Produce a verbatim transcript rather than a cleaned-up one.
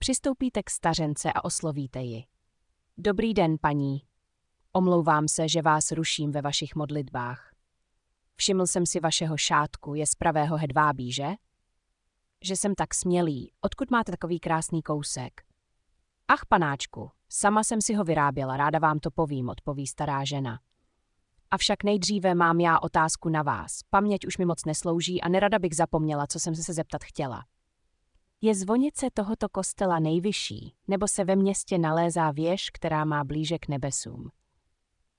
Přistoupíte k stařence a oslovíte ji. Dobrý den, paní. Omlouvám se, že vás ruším ve vašich modlitbách. Všiml jsem si vašeho šátku, je z pravého hedvábí, že? Že jsem tak smělý, odkud máte takový krásný kousek? Ach, panáčku, sama jsem si ho vyráběla, ráda vám to povím, odpoví stará žena. Avšak nejdříve mám já otázku na vás. Paměť už mi moc neslouží a nerada bych zapomněla, co jsem se zeptat chtěla. Je zvonice tohoto kostela nejvyšší, nebo se ve městě nalézá věž, která má blíže k nebesům?